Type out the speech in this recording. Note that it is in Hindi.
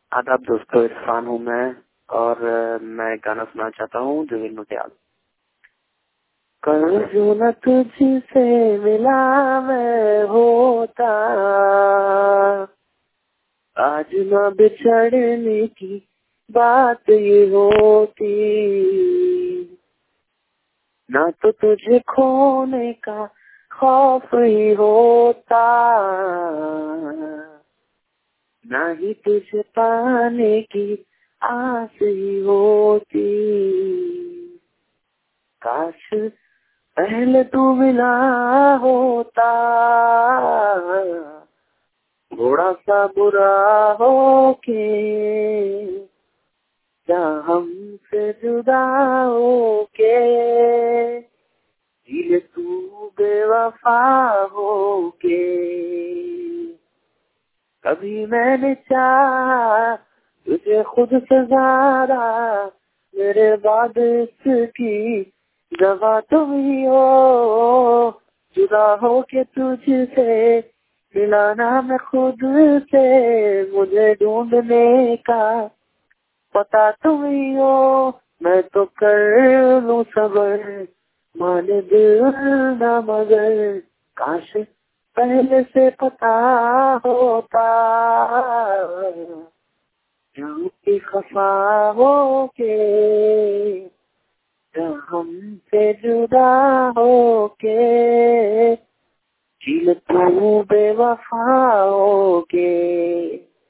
आदाब दोस्तों, इरफान हूँ मैं और मैं गाना सुनाना चाहता हूँ जुबिन नौटियाल। कल जो न तुझसे मिला मैं होता, आज न बिछड़ने की बात ये होती, ना तो तुझे खोने का खौफ ही होता, ना ही तुझे पाने की आस ही होती। काश पहले तू मिला होता, थोड़ा सा बुरा हो के, क्या हमसे जुदा हो के, दिल तू बेवफा हो के। कभी मैंने चाहा तुझे खुद से ज्यादा, मेरे बाद इसकी दवा तुम ही हो। जुदा हो के तुझसे मिलाना मैं खुद से, मुझे ढूंढने का पता तुम ही हो। मैं तो कर लूं सबर, माने दिल ना मगर, काश पहले से पता होता, जाऊं की खफा हो के, हमसे जुदा हो के, दिल तू बेवफा हो के।